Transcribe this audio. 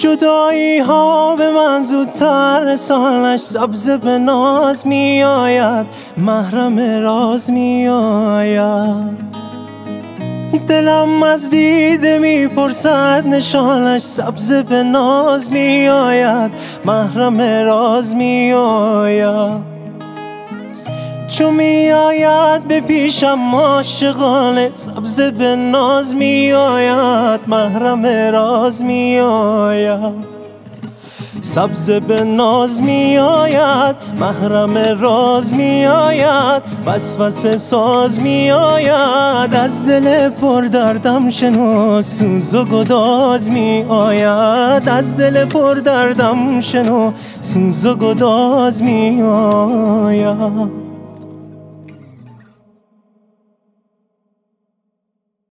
جدایی ها به من زودتر رسانش، سبز به ناز می آید، محرم راز می آید. دلم از دیده می پرسد نشانش، سبز به ناز می آید، محرم راز می آید. چو می آید به پیشم عاشقانه، سبز به ناز می آید، محرم راز می آید. سبز به ناز می آید، محرم راز می آید، وسوسه ساز می آید. از دل پر دردم شنو سوز و گداز می آید، از دل پر دردم شنو سوز و گداز می آید.